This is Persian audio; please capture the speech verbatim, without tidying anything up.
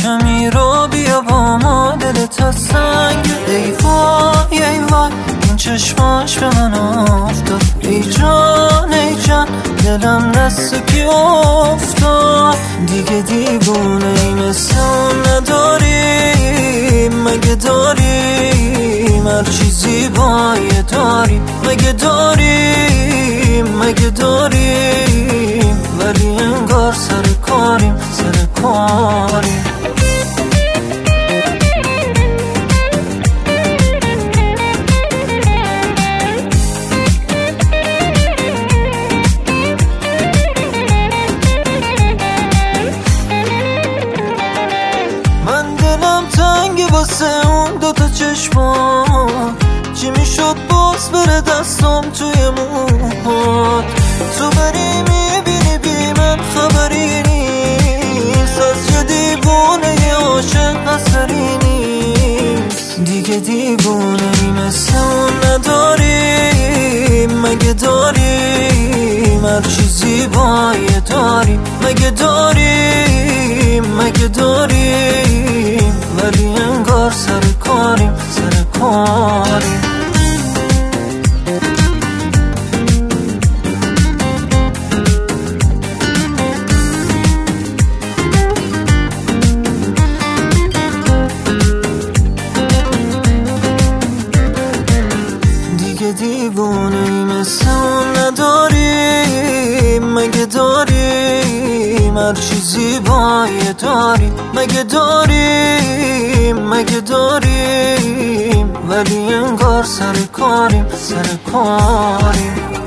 کمی رو بیا با ما، دلت از سنگ. ای وای ای وای این چشماش به من افتاد، ای جان ای جان دلم دست کی افتاد. دیگه دیوونه ای مثل اون نداریم، مگه داریم هر چیزی بایه داریم، مگه داریم مگه داریم ولی انگار سر کاریم سر کاریم. من دلم تنگه واسه اون دوتا چشمان، چی میشد باز بره دستم توی موهات. تو بری میبینی بی من خبری نیست، از یه دیوونه یه عاشق اثری نیست. دیگه دیوونه ای مثل اون نداریم، مگه داریم هر چیزی بایه داریم، مگه داریم مگه داریم ولی انگار سر کاریم سر کاریم. دیگه دیوونه ای مثل اون نداریم، مگه داریم هر چیزی بایه داریم، مگه داریم مگه داریم ولی انگار سر کاریم سر کاریم.